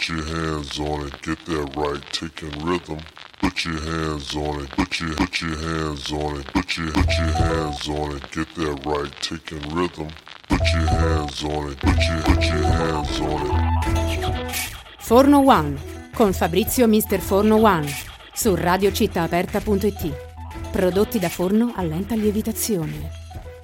Put your hands on it, get that right, taking rhythm. Put your hands on it, put your hands on it, put your hands on it, get that right, taking rhythm. Put your hands on it, put your hands on it. Forno One con Fabrizio Mister Forno One su radiocittaaperta.it. Prodotti da forno a lenta lievitazione.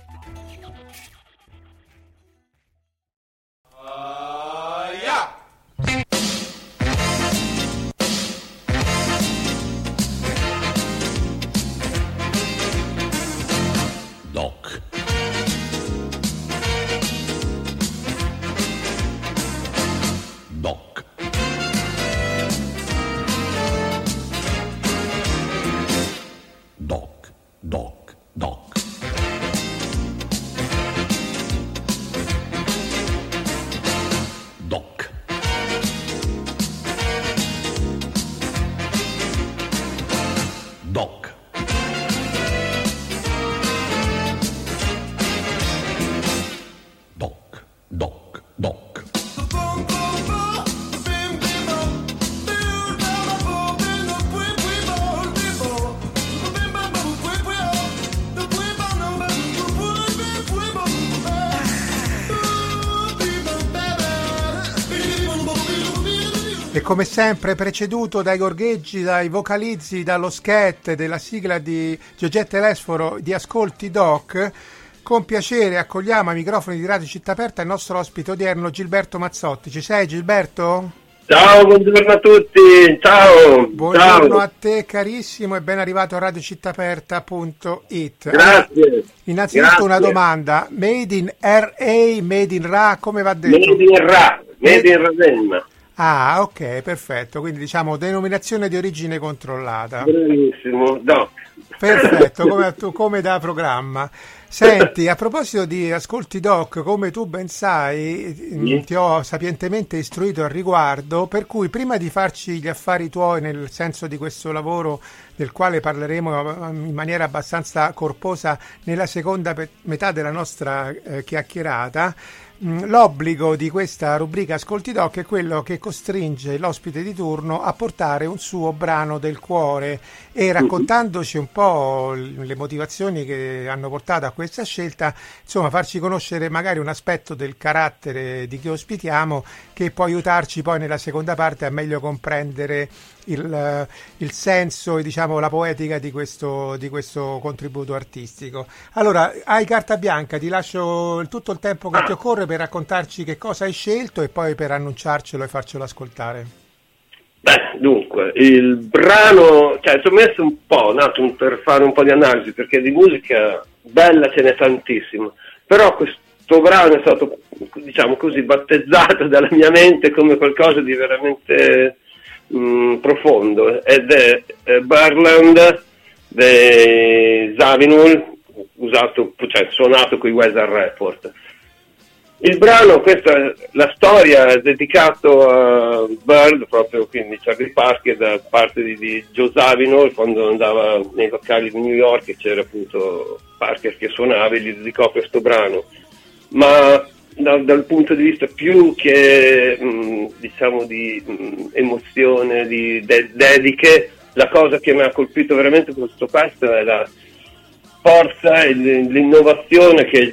Come sempre preceduto dai gorgheggi, dai vocalizzi, dallo scat della sigla di Giorgetta Lesforo di Ascolti Doc. Con piacere accogliamo ai microfoni di Radio Città Aperta il nostro ospite odierno Gilberto Mazzotti. Ci sei, Gilberto? Ciao, buongiorno a tutti, ciao. Buongiorno ciao. A te carissimo e ben arrivato a radiocittaaperta.it. Grazie. Innanzitutto Grazie. Una domanda, made in RA, made in Ra, come va detto? Made in Ra, made in Ravenna. Ah, ok, perfetto, quindi diciamo denominazione di origine controllata. Bravissimo, Doc. Perfetto, come da programma. Senti, a proposito di Ascolti Doc, come tu ben sai, ti ho sapientemente istruito al riguardo, per cui prima di farci gli affari tuoi nel senso di questo lavoro del quale parleremo in maniera abbastanza corposa nella seconda metà della nostra chiacchierata, l'obbligo di questa rubrica Ascolti Doc è quello che costringe l'ospite di turno a portare un suo brano del cuore e raccontandoci un po' le motivazioni che hanno portato a questa scelta, insomma farci conoscere magari un aspetto del carattere di chi ospitiamo che può aiutarci poi nella seconda parte a meglio comprendere il senso e diciamo la poetica di questo contributo artistico. Allora, hai carta bianca, ti lascio tutto il tempo che ti occorre per raccontarci che cosa hai scelto e poi per annunciarcelo e farcelo ascoltare. Beh, dunque, il brano, ci ho messo un po' per fare un po' di analisi, perché di musica bella ce n'è tantissimo, però questo brano è stato, diciamo così, battezzato dalla mia mente come qualcosa di veramente profondo, ed è Birdland di Zawinul, suonato con i Weather Report. Il brano, questa la storia è dedicato a Bird, proprio quindi Charlie Parker, da parte di Joe Zawinul, quando andava nei locali di New York e c'era appunto Parker che suonava e gli dedicò questo brano. Ma dal punto di vista più che diciamo di emozione, di dediche, la cosa che mi ha colpito veramente con questo pezzo è la forza e l'innovazione che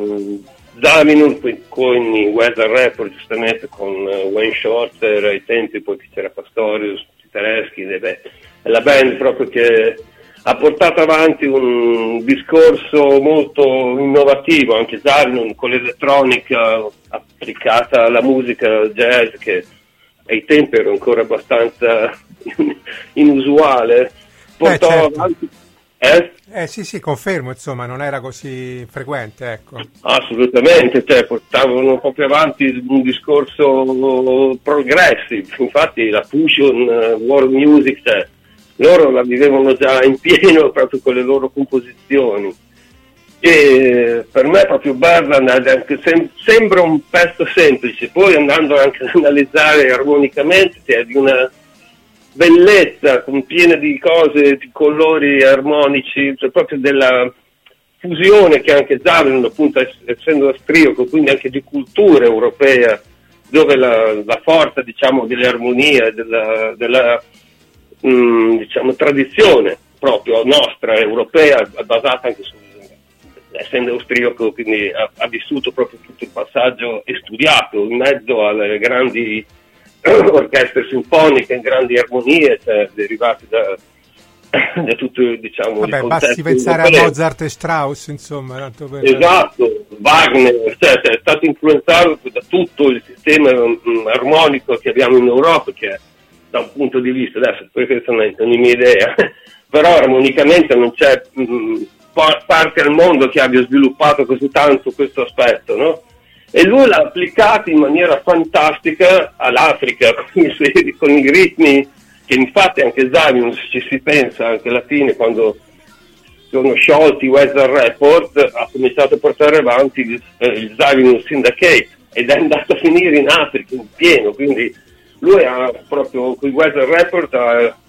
Zawinul con i Weather Report, giustamente con Wayne Shorter ai tempi, poi c'era Pastorius, Tedeschi, è la band proprio che ha portato avanti un discorso molto innovativo, anche Zawinul con l'elettronica applicata alla musica jazz, che ai tempi era ancora abbastanza inusuale, portò certo. avanti. Sì, confermo, insomma, non era così frequente, ecco. Assolutamente, portavano proprio avanti un discorso progressive, infatti la fusion world music, loro la vivevano già in pieno proprio con le loro composizioni. E per me proprio Birdland sembra un pezzo semplice, poi andando anche ad analizzare armonicamente è di una bellezza, piena di cose, di colori armonici, proprio della fusione che anche Zawinul, appunto essendo austriaco, quindi anche di cultura europea, dove la forza, diciamo, delle armonie, della diciamo, tradizione proprio nostra, europea, basata anche essendo austriaco, quindi ha vissuto proprio tutto il passaggio e studiato in mezzo alle grandi orchestre sinfoniche, grandi armonie, cioè, derivate da tutto, diciamo, vabbè, il basti pensare a Mozart e Strauss, insomma, tanto per... esatto, Wagner, cioè, è stato influenzato da tutto il sistema armonico che abbiamo in Europa, che da un punto di vista, adesso questa non è una mia idea, però armonicamente non c'è parte al mondo che abbia sviluppato così tanto questo aspetto, no? E lui l'ha applicato in maniera fantastica all'Africa con i ritmi che infatti anche Zavius, ci si pensa, anche alla fine quando sono sciolti i Weather Report, ha cominciato a portare avanti il Zavius Syndicate ed è andato a finire in Africa in pieno, quindi lui ha proprio con i Weather Report ha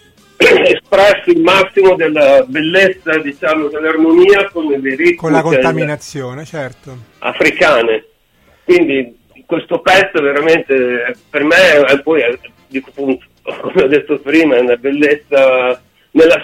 espresso il massimo della bellezza, diciamo, dell'armonia con le ritmi, con la contaminazione, certo, africane. Quindi questo pezzo veramente per me poi dico appunto, come ho detto prima, è una bellezza nella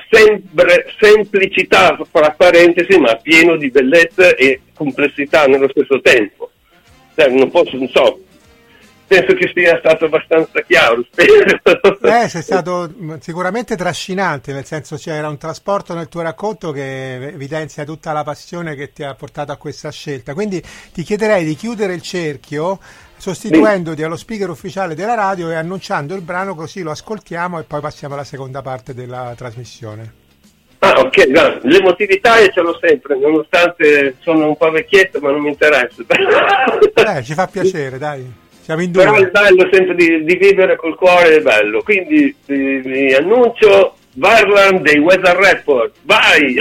semplicità, fra parentesi, ma pieno di bellezza e complessità nello stesso tempo. Cioè, non so, penso che sia stato abbastanza chiaro, spero. Sei stato sicuramente trascinante, nel senso c'era un trasporto nel tuo racconto che evidenzia tutta la passione che ti ha portato a questa scelta. Quindi ti chiederei di chiudere il cerchio sostituendoti allo speaker ufficiale della radio e annunciando il brano, così lo ascoltiamo e poi passiamo alla seconda parte della trasmissione. Ah, ok, no, l'emotività io ce l'ho sempre, nonostante sono un po' vecchietto, ma non mi interessa. Ci fa piacere, dai. Siamo in due. Però il bello sempre di vivere col cuore è bello, quindi vi annuncio Varland dei Weather Report, vai!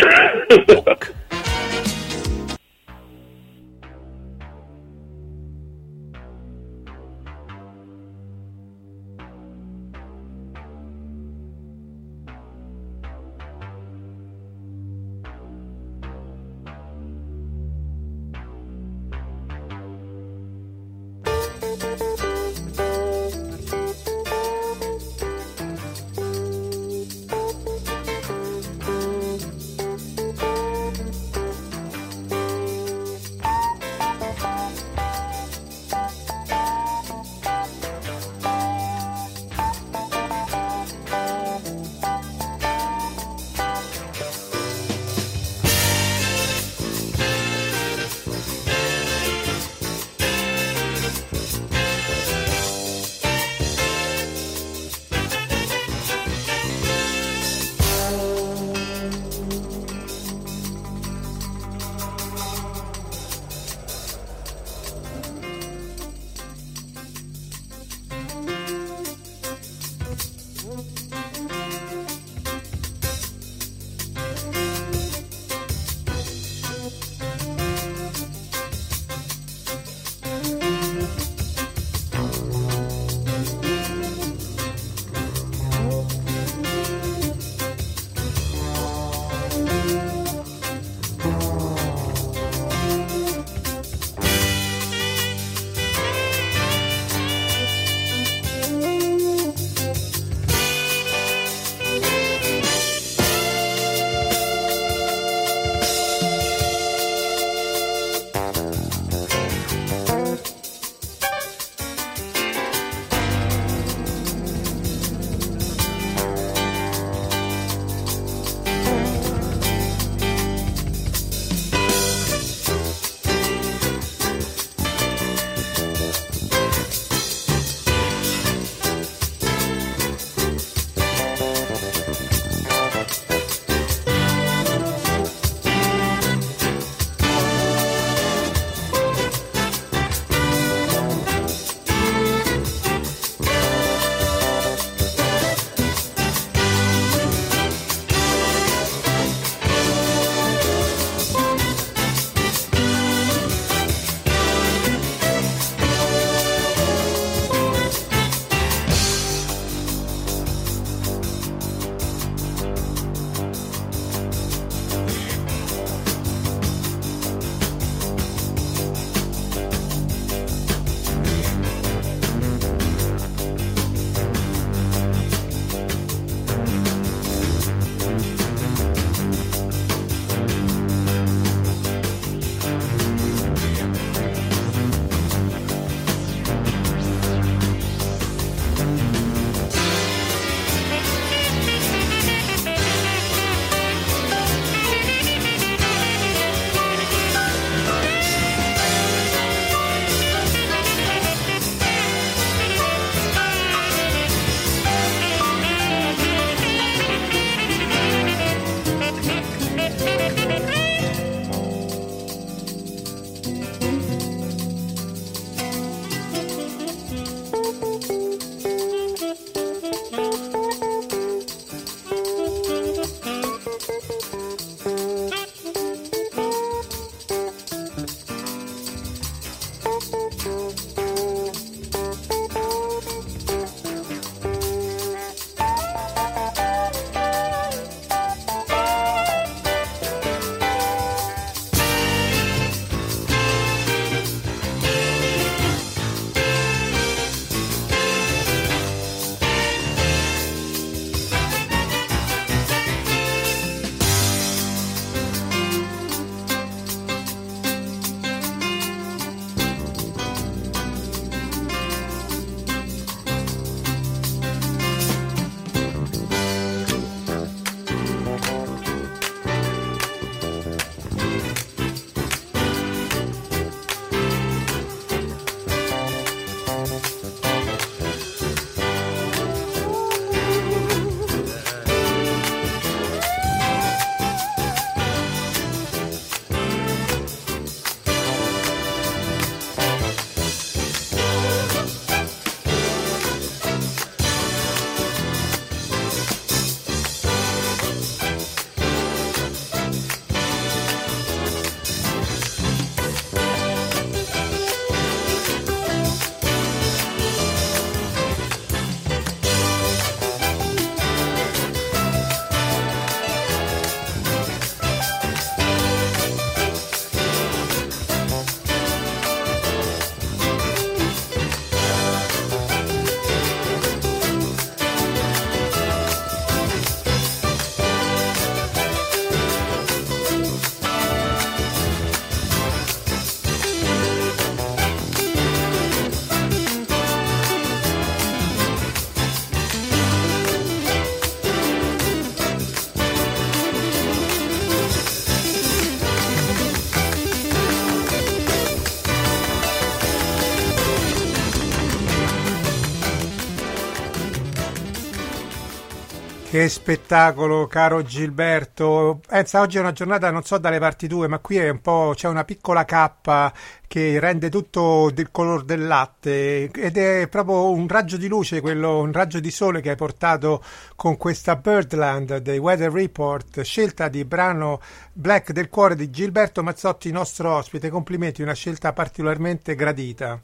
Che spettacolo, caro Gilberto. Oggi è una giornata, non so dalle parti tue, ma qui è un po', c'è una piccola cappa che rende tutto del color del latte ed è proprio un raggio di luce, un raggio di sole che hai portato con questa Birdland dei Weather Report, scelta di brano Black del cuore di Gilberto Mazzotti, nostro ospite. Complimenti, una scelta particolarmente gradita.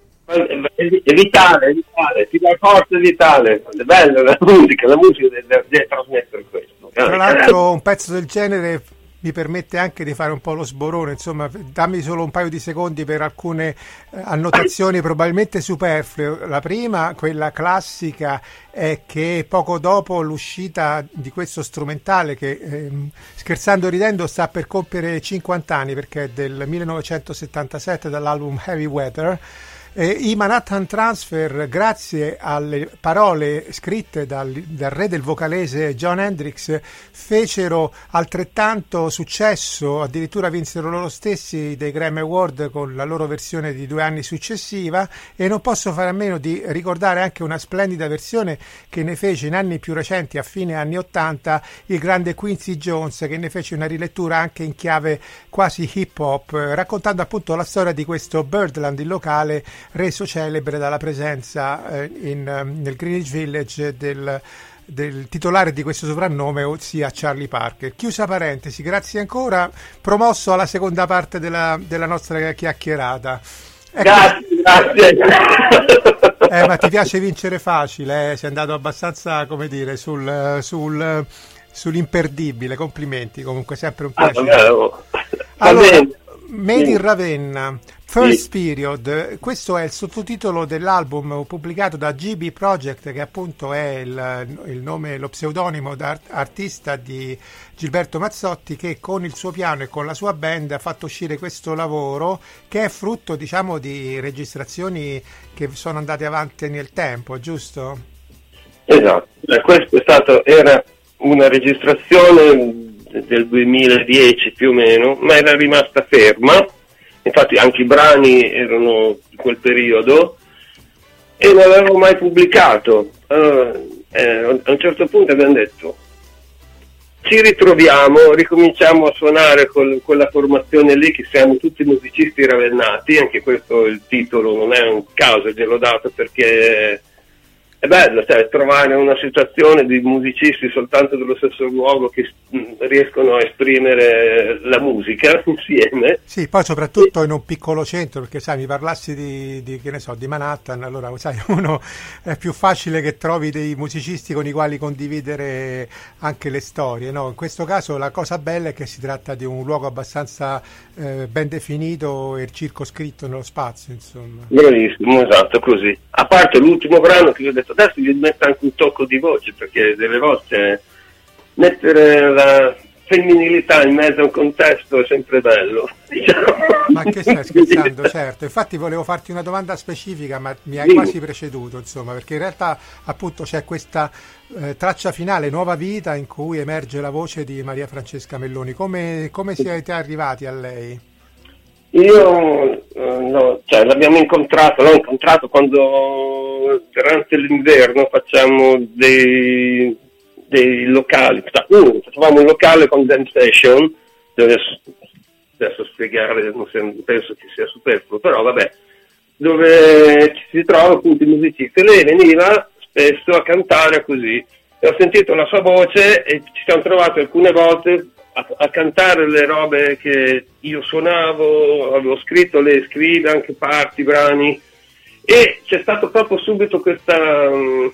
È vitale, ti dà forza vitale, è bella la musica deve trasmettere questo. Tra l'altro un pezzo del genere mi permette anche di fare un po' lo sborone, insomma, dammi solo un paio di secondi per alcune annotazioni probabilmente superflue. La prima, quella classica, è che poco dopo l'uscita di questo strumentale che scherzando e ridendo sta per compiere 50 anni, perché è del 1977 dall'album Heavy Weather, i Manhattan Transfer, grazie alle parole scritte dal re del vocalese Jon Hendricks, fecero altrettanto successo, addirittura vinsero loro stessi dei Grammy Award con la loro versione di 2 anni successiva, e non posso fare a meno di ricordare anche una splendida versione che ne fece in anni più recenti, a fine anni 80, il grande Quincy Jones, che ne fece una rilettura anche in chiave quasi hip hop, raccontando appunto la storia di questo Birdland, il locale reso celebre dalla presenza nel Greenwich Village del titolare di questo soprannome, ossia Charlie Parker. Chiusa parentesi, grazie ancora, promosso alla seconda parte della nostra chiacchierata. Grazie. Ma ti piace vincere facile, sei andato abbastanza, come dire, sull'imperdibile. Complimenti, comunque sempre un piacere. Allora, Made in Ravenna, First Period, questo è il sottotitolo dell'album pubblicato da GB Project, che appunto è il nome, lo pseudonimo d'artista di Gilberto Mazzotti, che con il suo piano e con la sua band ha fatto uscire questo lavoro, che è frutto, diciamo, di registrazioni che sono andate avanti nel tempo, giusto? Esatto, questo era una registrazione del 2010 più o meno, ma era rimasta ferma. Infatti anche i brani erano di quel periodo e non l'avevo mai pubblicato. A un certo punto abbiamo detto ci ritroviamo, ricominciamo a suonare con quella formazione lì, che siamo tutti musicisti ravennati. Anche questo, il titolo non è un caso, gliel'ho dato perché è bello, cioè, trovare una situazione di musicisti soltanto dello stesso luogo che riescono a esprimere la musica insieme. Sì, poi soprattutto in un piccolo centro, perché sai, mi parlassi di che ne so, di Manhattan, allora sai, uno è più facile che trovi dei musicisti con i quali condividere anche le storie, no? In questo caso la cosa bella è che si tratta di un luogo abbastanza ben definito e circoscritto nello spazio, insomma. Bravissimo, esatto, così. A parte l'ultimo brano che io ho detto, adesso gli metto anche un tocco di voce, perché delle volte mettere la femminilità in mezzo a un contesto è sempre bello, diciamo. Ma che stai scherzando? Certo, infatti volevo farti una domanda specifica, ma mi hai quasi preceduto, insomma, perché in realtà appunto c'è questa traccia finale, Nuova Vita, in cui emerge la voce di Maria Francesca Melloni. Come siete arrivati a lei? Io no, cioè l'ho incontrato quando durante l'inverno facciamo dei locali, facevamo un locale con Jam Session, adesso spiegare non penso che sia superfluo, però vabbè, dove ci si trova appunto i musicisti. Lei veniva spesso a cantare così, e ho sentito la sua voce e ci siamo trovati alcune volte a cantare le robe che io suonavo, avevo scritto, lei scrive anche parti, brani, e c'è stato proprio subito questa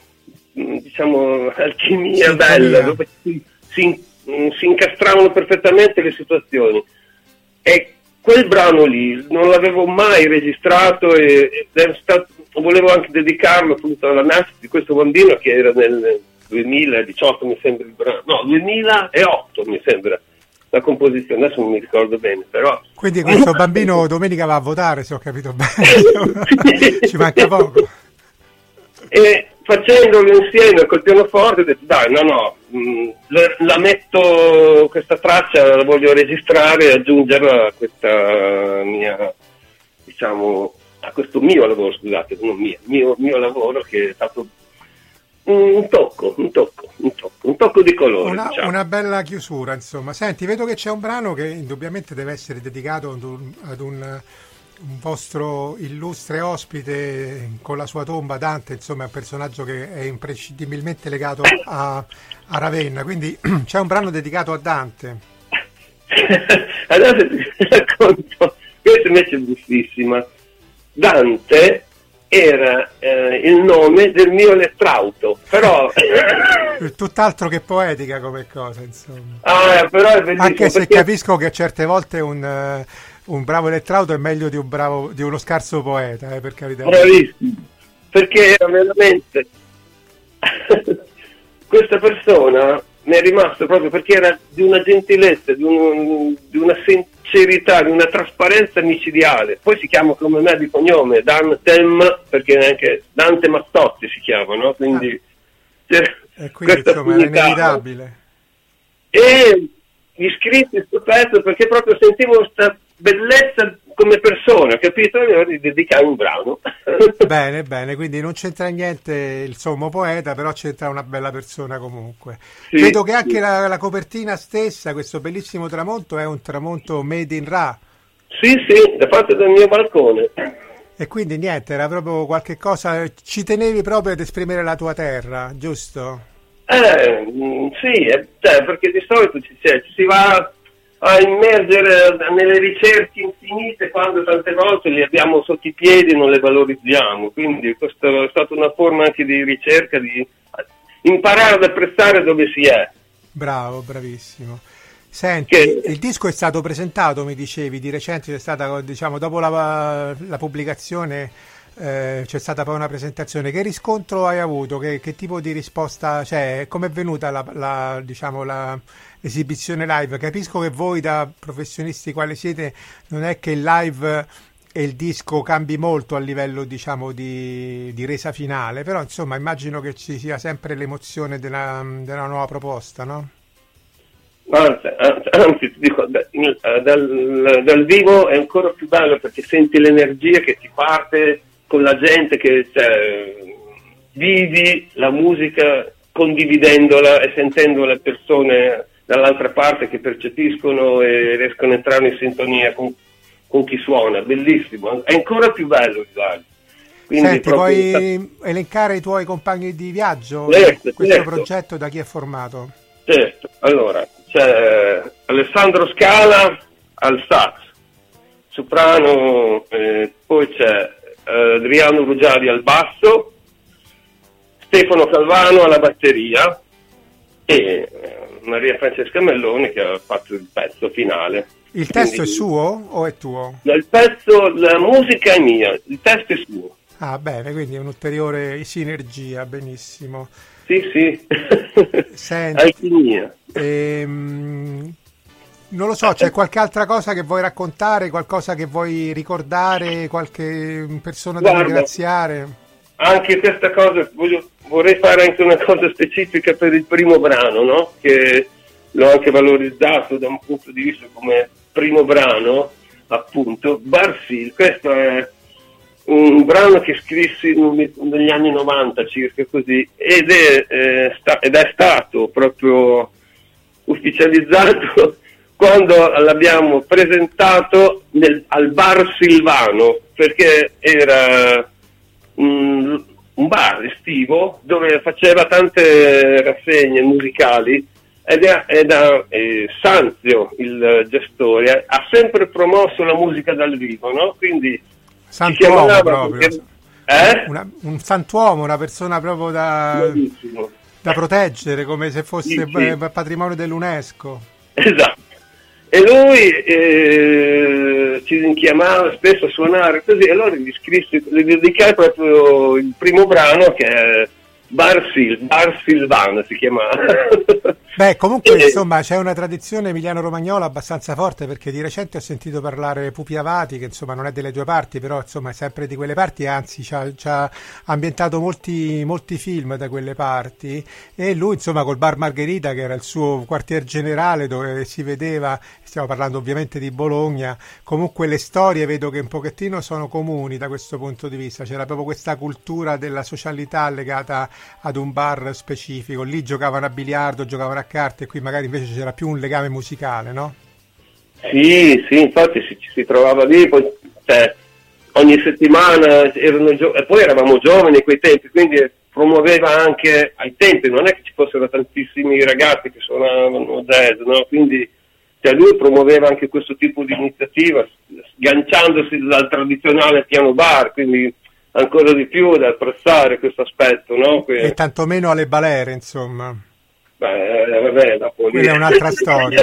diciamo alchimia bella, dove si incastravano perfettamente le situazioni. E quel brano lì non l'avevo mai registrato e volevo anche dedicarlo appunto alla nascita di questo bambino, che era nel 2018 mi sembra il brano, no, 2008 mi sembra la composizione, adesso non mi ricordo bene, però. Quindi questo bambino domenica va a votare, se ho capito bene. Ci manca poco. E facendolo insieme col pianoforte ho detto dai, la metto, questa traccia la voglio registrare e aggiungerla a questa mia, diciamo, a questo mio lavoro, scusate, non mio lavoro, che è stato un tocco di colore, diciamo. Una bella chiusura, insomma. Senti, vedo che c'è un brano che indubbiamente deve essere dedicato ad un vostro illustre ospite con la sua tomba, Dante, insomma è un personaggio che è imprescindibilmente legato a Ravenna, quindi c'è un brano dedicato a Dante. Adesso ti racconto, questa invece è buffissima. Dante era il nome del mio elettrauto, però tutt'altro che poetica come cosa, insomma. Però è bellissimo, anche se perché... capisco che certe volte un bravo elettrauto è meglio di uno scarso poeta, per carità. Bravissimo, perché era veramente questa persona mi è rimasto proprio perché era di una gentilezza, di una sincerità, di una trasparenza micidiale. Poi si chiama come me di cognome, Dantem, perché neanche Dante Mazzotti si chiama, no? Quindi e quindi insomma era inevitabile. E gli scritti sto pezzo perché proprio sentivo questa bellezza come persona, capito? E di dedicare un brano. Bene, quindi non c'entra niente il sommo poeta, però c'entra una bella persona comunque. Sì, vedo che anche la copertina stessa, questo bellissimo tramonto, è un tramonto made in Ra. Sì, è fatto dal mio balcone. E quindi niente, era proprio qualche cosa, ci tenevi proprio ad esprimere la tua terra, giusto? Sì, perché di solito ci si va a immergere nelle ricerche infinite quando tante volte le abbiamo sotto i piedi e non le valorizziamo, quindi questa è stata una forma anche di ricerca, di imparare ad apprezzare dove si è. Bravo, bravissimo. Senti, il disco è stato presentato, mi dicevi, di recente c'è stata, diciamo, dopo la pubblicazione c'è stata poi una presentazione. Che riscontro hai avuto? Che tipo di risposta c'è? Com'è venuta l'esibizione live? Capisco che voi da professionisti quali siete non è che il live e il disco cambi molto a livello, diciamo, di resa finale, però insomma immagino che ci sia sempre l'emozione della nuova proposta, no? Anzi, ti dico, dal vivo è ancora più bello perché senti l'energia che ti parte con la gente, che vivi la musica condividendola e sentendo le persone dall'altra parte che percepiscono e riescono a entrare in sintonia con chi suona. Bellissimo, è ancora più bello il live. Quindi senti, puoi elencare i tuoi compagni di viaggio? Certo. Progetto da chi è formato? Certo, allora c'è Alessandro Scala al sax, soprano, poi c'è Adriano Rugiadi al basso, Stefano Calvano alla batteria e Maria Francesca Melloni che ha fatto il pezzo finale. Il testo è suo o è tuo? La musica è mia, il testo è suo. Ah, bene, quindi è un'ulteriore sinergia, benissimo. Sì. Senti, alchimia. Non lo so, c'è qualche altra cosa che vuoi raccontare, qualcosa che vuoi ricordare, qualche persona da ringraziare? Anche questa cosa, vorrei fare anche una cosa specifica per il primo brano, no? Che l'ho anche valorizzato da un punto di vista come primo brano, appunto, Barsil. Questo è un brano che scrissi negli anni 90 circa così, ed è stato proprio ufficializzato quando l'abbiamo presentato al Bar Silvano, perché era un bar estivo dove faceva tante rassegne musicali ed Sanzio, il gestore, ha sempre promosso la musica dal vivo, no? Quindi santuomo proprio, un santuomo, una persona proprio da proteggere, come se fosse patrimonio dell'UNESCO. Esatto. E lui ci chiamava spesso a suonare così, allora gli dedicai proprio il primo brano che è Bar Silvano si chiamava. Beh, comunque insomma c'è una tradizione emiliano-romagnola abbastanza forte, perché di recente ho sentito parlare Pupi Avati, che insomma non è delle tue parti, però insomma è sempre di quelle parti, anzi ci ha ambientato molti film da quelle parti, e lui insomma col Bar Margherita, che era il suo quartier generale dove si vedeva, stiamo parlando ovviamente di Bologna, comunque le storie vedo che un pochettino sono comuni da questo punto di vista, c'era proprio questa cultura della socialità legata ad un bar specifico, lì giocavano a biliardo, giocavano a carte, e qui magari invece c'era più un legame musicale, no? Sì, infatti si trovava lì, poi ogni settimana e poi eravamo giovani a quei tempi, quindi promuoveva anche, ai tempi non è che ci fossero tantissimi ragazzi che suonavano jazz, no? Quindi lui promuoveva anche questo tipo di iniziativa, sganciandosi dal tradizionale piano bar, quindi ancora di più da apprezzare questo aspetto, no? E tantomeno alle balere, insomma. Vabbè, dopo quella è un'altra storia.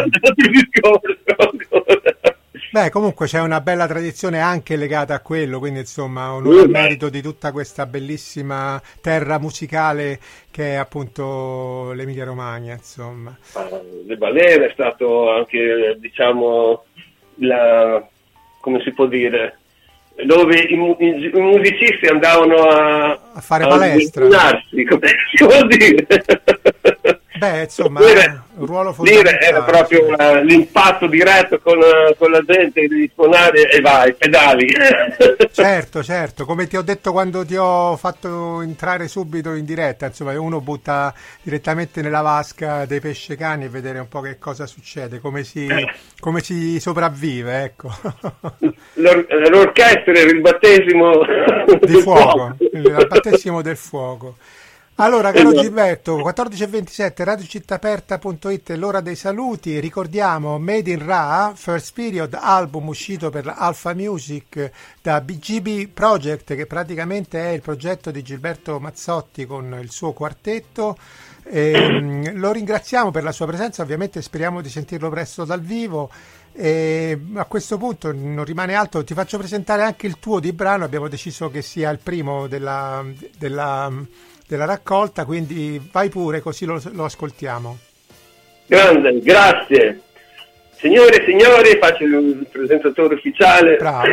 Beh, comunque c'è una bella tradizione anche legata a quello, quindi insomma onore al merito di tutta questa bellissima terra musicale che è appunto l'Emilia Romagna, insomma. Le balere è stato anche, diciamo, come si può dire, dove i musicisti andavano a fare palestra, come si può dire. Beh, insomma, un ruolo fondamentale. Era proprio l'impatto diretto con la gente, di suonare e vai, pedali. Certo, come ti ho detto quando ti ho fatto entrare subito in diretta, insomma, uno butta direttamente nella vasca dei pescecani e vedere un po' che cosa succede, come si sopravvive, ecco. L'orchestra era il battesimo di fuoco, il battesimo del fuoco. Allora, caro Gilberto, 14:27, radiocittaaperta.it è l'ora dei saluti. Ricordiamo Made in Ra, First Period, album uscito per Alpha Music da BGB Project, che praticamente è il progetto di Gilberto Mazzotti con il suo quartetto. Lo ringraziamo per la sua presenza, ovviamente speriamo di sentirlo presto dal vivo. E a questo punto non rimane altro, ti faccio presentare anche il tuo di brano, abbiamo deciso che sia il primo della raccolta, quindi vai pure, così lo ascoltiamo. Grande, grazie. Signore e signori, faccio il presentatore ufficiale. Bravo.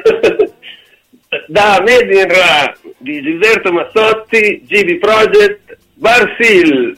Da Made in Ra di Gilberto Mazzotti, GB Project, Barsil.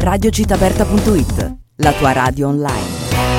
radiocitaperta.it, la tua radio online.